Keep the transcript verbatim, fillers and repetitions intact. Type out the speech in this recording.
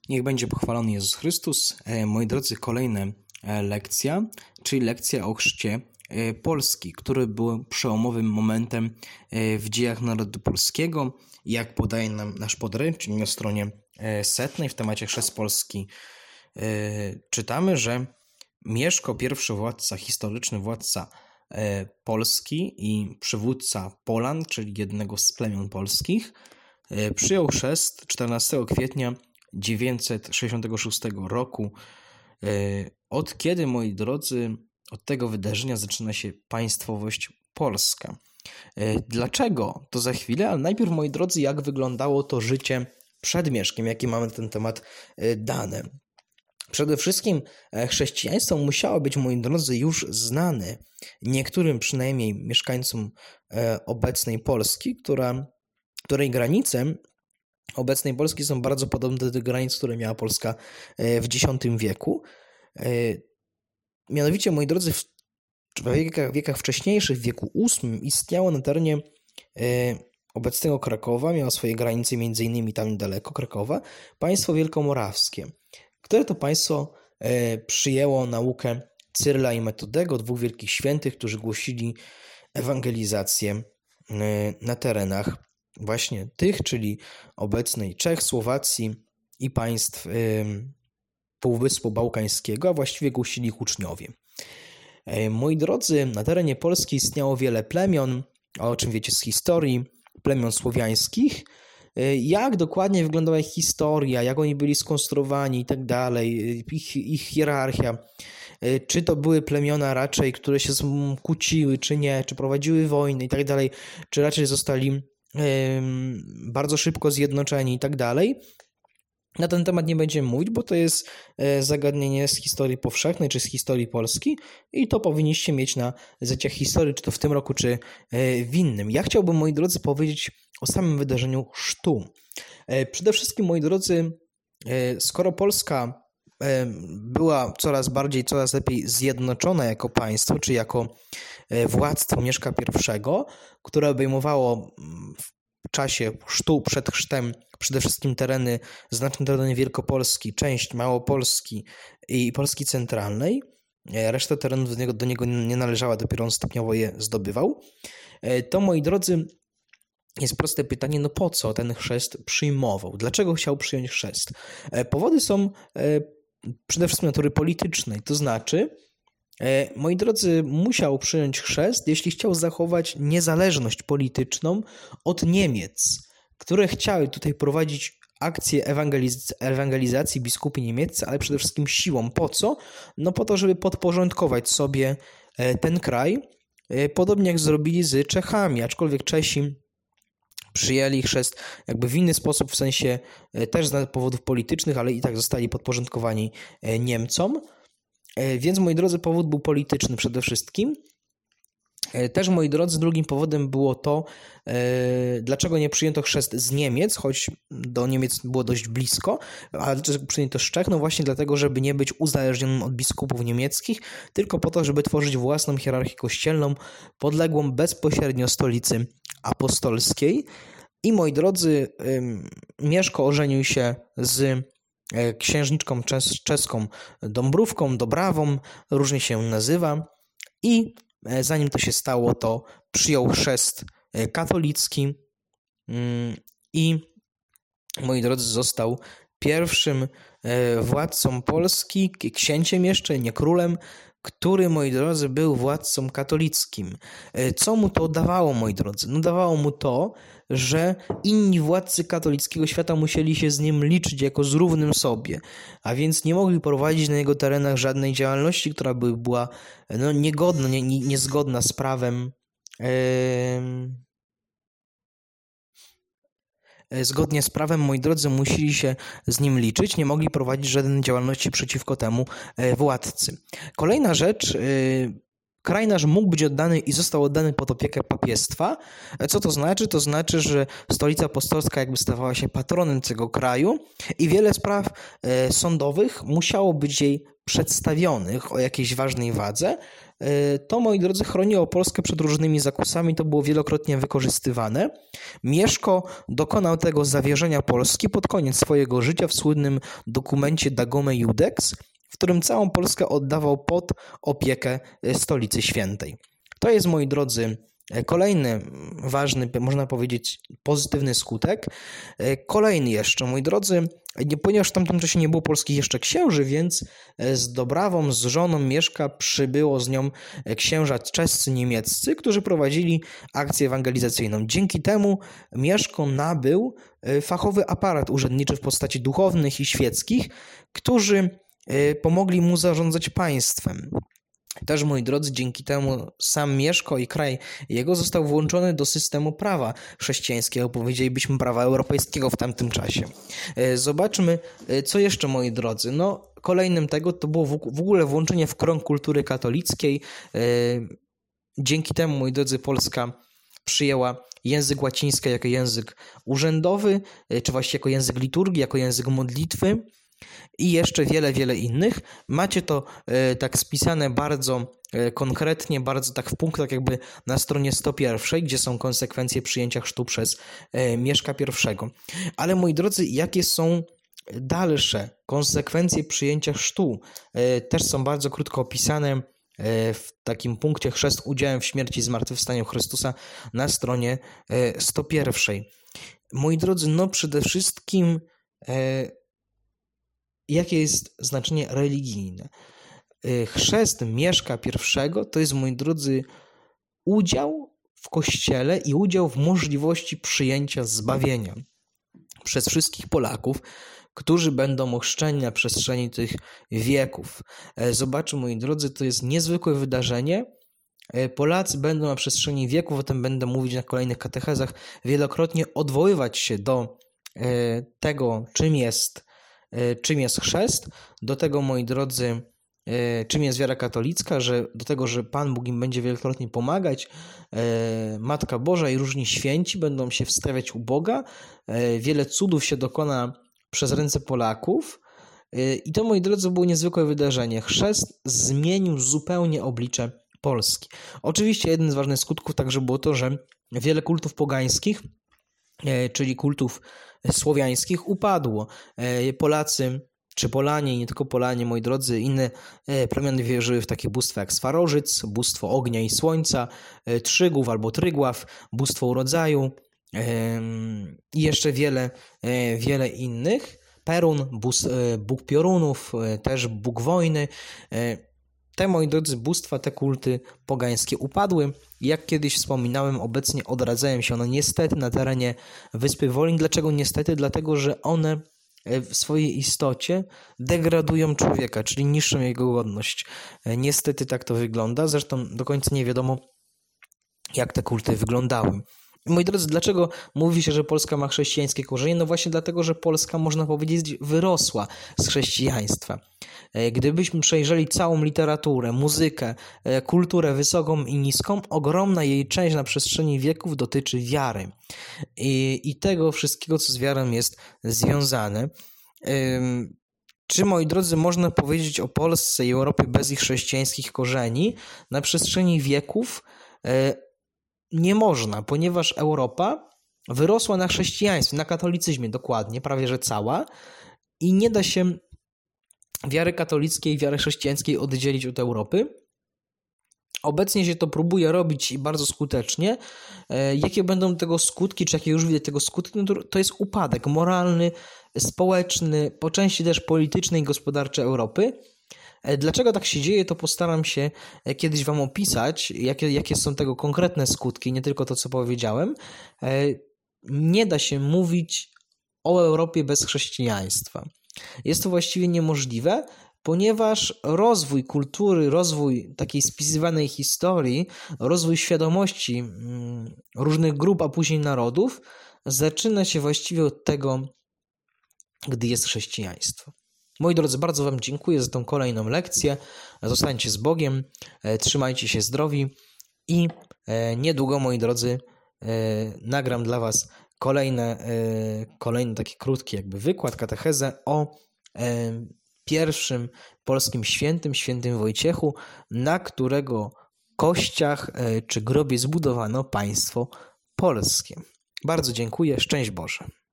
Niech będzie pochwalony Jezus Chrystus. Moi drodzy, kolejna lekcja, czyli lekcja o chrzcie Polski, który był przełomowym momentem w dziejach narodu polskiego. Jak podaje nam nasz podręcznik na stronie setnej w temacie Chrzest Polski, czytamy, że Mieszko, pierwszy władca, historyczny władca Polski i przywódca Polan, czyli jednego z plemion polskich, przyjął chrzest czternastego kwietnia dziewięćset sześćdziesiątego szóstego roku. Od kiedy, moi drodzy, od tego wydarzenia zaczyna się państwowość polska. Dlaczego? To za chwilę, ale najpierw, moi drodzy, jak wyglądało to życie przed Mieszkiem, jakie mamy na ten temat dane. Przede wszystkim chrześcijaństwo musiało być, moi drodzy, już znane niektórym przynajmniej mieszkańcom obecnej Polski, która, której granice obecnej Polski są bardzo podobne do tych granic, które miała Polska w dziesiątym wieku. Mianowicie, moi drodzy, w wiekach, wiekach wcześniejszych, w wieku ósmym istniało na terenie obecnego Krakowa, miało swoje granice między innymi tam niedaleko Krakowa, państwo wielkomorawskie, które to państwo przyjęło naukę Cyryla i Metodego, dwóch wielkich świętych, którzy głosili ewangelizację na terenach właśnie tych, czyli obecnej Czech, Słowacji i państw Półwyspu Bałkańskiego, a właściwie głosili ich uczniowie. Moi drodzy, na terenie Polski istniało wiele plemion, o czym wiecie z historii, plemion słowiańskich. Jak dokładnie wyglądała ich historia, jak oni byli skonstruowani i tak dalej, ich, ich hierarchia, czy to były plemiona raczej, które się kłóciły, czy nie, czy prowadziły wojny i tak dalej, czy raczej zostali bardzo szybko zjednoczeni i tak dalej. Na ten temat nie będziemy mówić, bo to jest zagadnienie z historii powszechnej, czy z historii Polski i to powinniście mieć na zajęciach historii, czy to w tym roku, czy w innym. Ja chciałbym, moi drodzy, powiedzieć o samym wydarzeniu chrztu. Przede wszystkim, moi drodzy, skoro Polska była coraz bardziej, coraz lepiej zjednoczona jako państwo, czy jako władztwo Mieszka pierwszego, które obejmowało w czasie chrztu, przed chrztem przede wszystkim tereny, znaczne tereny Wielkopolski, część Małopolski i Polski centralnej, reszta terenów do niego, do niego nie należała, dopiero on stopniowo je zdobywał, to, moi drodzy, jest proste pytanie, no po co ten chrzest przyjmował? Dlaczego chciał przyjąć chrzest? Powody są przede wszystkim natury politycznej, to znaczy, moi drodzy, musiał przyjąć chrzest, jeśli chciał zachować niezależność polityczną od Niemiec, które chciały tutaj prowadzić akcję ewangeliz- ewangelizacji biskupi niemieccy, ale przede wszystkim siłą. Po co? No po to, żeby podporządkować sobie ten kraj, podobnie jak zrobili z Czechami, aczkolwiek Czesi przyjęli chrzest jakby w inny sposób, w sensie też z powodów politycznych, ale i tak zostali podporządkowani Niemcom. Więc, moi drodzy, powód był polityczny przede wszystkim. Też, moi drodzy, drugim powodem było to, dlaczego nie przyjęto chrzest z Niemiec, choć do Niemiec było dość blisko, ale dlaczego przyjęto z Czech? No właśnie dlatego, żeby nie być uzależnionym od biskupów niemieckich, tylko po to, żeby tworzyć własną hierarchię kościelną, podległą bezpośrednio stolicy apostolskiej. I, moi drodzy, Mieszko ożenił się z księżniczką czes- czeską Dąbrówką, Dobrawą, różnie się nazywa, i zanim to się stało, to przyjął chrzest katolicki i, moi drodzy, został pierwszym władcą Polski, księciem jeszcze, nie królem, który, moi drodzy, był władcą katolickim. Co mu to dawało, moi drodzy? No dawało mu to, że inni władcy katolickiego świata musieli się z nim liczyć jako z równym sobie, a więc nie mogli prowadzić na jego terenach żadnej działalności, która by była no, niegodna, nie, nie, niezgodna z prawem, yy, zgodnie z prawem, moi drodzy, musieli się z nim liczyć, nie mogli prowadzić żadnej działalności przeciwko temu władcy. Kolejna rzecz, yy, kraj nasz mógł być oddany i został oddany pod opiekę papiestwa. Co to znaczy? To znaczy, że stolica apostolska jakby stawała się patronem tego kraju i wiele spraw e, sądowych musiało być jej przedstawionych o jakiejś ważnej wadze to, moi drodzy, chroniło Polskę przed różnymi zakusami, to było wielokrotnie wykorzystywane. Mieszko dokonał tego zawierzenia Polski pod koniec swojego życia w słynnym dokumencie Dagome Iudex, w którym całą Polskę oddawał pod opiekę Stolicy Świętej. To jest, moi drodzy, kolejny ważny, można powiedzieć, pozytywny skutek. Kolejny jeszcze, moi drodzy, ponieważ w tamtym czasie nie było polskich jeszcze księży, więc z Dobrawą, z żoną Mieszka przybyło z nią księża czescy, niemieccy, którzy prowadzili akcję ewangelizacyjną. Dzięki temu Mieszko nabył fachowy aparat urzędniczy w postaci duchownych i świeckich, którzy pomogli mu zarządzać państwem. Też, moi drodzy, dzięki temu sam Mieszko i kraj jego został włączony do systemu prawa chrześcijańskiego, powiedzielibyśmy prawa europejskiego w tamtym czasie. Zobaczmy, co jeszcze, moi drodzy. No, kolejnym tego to było w ogóle włączenie w krąg kultury katolickiej. Dzięki temu, moi drodzy, Polska przyjęła język łaciński jako język urzędowy, czy właściwie jako język liturgii, jako język modlitwy. I jeszcze wiele, wiele innych. Macie to e, tak spisane bardzo e, konkretnie, bardzo tak w punktach jakby na stronie sto jeden, gdzie są konsekwencje przyjęcia chrztu przez e, Mieszka I. Ale, moi drodzy, jakie są dalsze konsekwencje przyjęcia chrztu? E, też są bardzo krótko opisane e, w takim punkcie chrzest udziałem w śmierci i zmartwychwstaniu Chrystusa na stronie e, sto jeden. Moi drodzy, no przede wszystkim e, jakie jest znaczenie religijne? Chrzest Mieszka I to jest, moi drodzy, udział w Kościele i udział w możliwości przyjęcia zbawienia przez wszystkich Polaków, którzy będą ochrzczeni na przestrzeni tych wieków. Zobaczmy, moi drodzy, to jest niezwykłe wydarzenie. Polacy będą na przestrzeni wieków, o tym będę mówić na kolejnych katechezach, wielokrotnie odwoływać się do tego, czym jest czym jest chrzest, do tego, moi drodzy, czym jest wiara katolicka, że do tego, że Pan Bóg im będzie wielokrotnie pomagać, Matka Boża i różni święci będą się wstawiać u Boga, wiele cudów się dokona przez ręce Polaków i to, moi drodzy, było niezwykłe wydarzenie. Chrzest zmienił zupełnie oblicze Polski. Oczywiście jednym z ważnych skutków także było to, że wiele kultów pogańskich, czyli kultów słowiańskich, upadło. Polacy, czy Polanie, i nie tylko Polanie, moi drodzy, inne plemiony wierzyły w takie bóstwa jak Swarożyc, bóstwo ognia i słońca, Trzygów albo Trygław, bóstwo urodzaju i jeszcze wiele, wiele innych. Perun, bóg piorunów, też bóg wojny. Te, moi drodzy, bóstwa, te kulty pogańskie upadły. Jak kiedyś wspominałem, obecnie odradzają się one niestety na terenie Wyspy Wolin. Dlaczego niestety? Dlatego, że one w swojej istocie degradują człowieka, czyli niszczą jego godność. Niestety tak to wygląda. Zresztą do końca nie wiadomo, jak te kulty wyglądały. Moi drodzy, dlaczego mówi się, że Polska ma chrześcijańskie korzenie? No właśnie dlatego, że Polska, można powiedzieć, wyrosła z chrześcijaństwa. Gdybyśmy przejrzeli całą literaturę, muzykę, kulturę wysoką i niską, ogromna jej część na przestrzeni wieków dotyczy wiary i, i tego wszystkiego, co z wiarą jest związane. Czy, moi drodzy, można powiedzieć o Polsce i Europie bez ich chrześcijańskich korzeni? Na przestrzeni wieków nie można, ponieważ Europa wyrosła na chrześcijaństwie, na katolicyzmie dokładnie, prawie że cała, i nie da się wiary katolickiej i wiary chrześcijańskiej oddzielić od Europy. Obecnie się to próbuje robić i bardzo skutecznie. Jakie będą tego skutki, czy jakie już widać tego skutki? No to, to jest upadek moralny, społeczny, po części też polityczny i gospodarczy Europy. Dlaczego tak się dzieje, to postaram się kiedyś Wam opisać, jakie, jakie są tego konkretne skutki, nie tylko to, co powiedziałem. Nie da się mówić o Europie bez chrześcijaństwa. Jest to właściwie niemożliwe, ponieważ rozwój kultury, rozwój takiej spisywanej historii, rozwój świadomości różnych grup, a później narodów zaczyna się właściwie od tego, gdy jest chrześcijaństwo. Moi drodzy, bardzo Wam dziękuję za tą kolejną lekcję. Zostańcie z Bogiem, trzymajcie się zdrowi i niedługo, moi drodzy, nagram dla Was kolejne, kolejny taki krótki jakby wykład, katechezę o pierwszym polskim świętym, świętym Wojciechu, na którego kościach czy grobie zbudowano państwo polskie. Bardzo dziękuję. Szczęść Boże.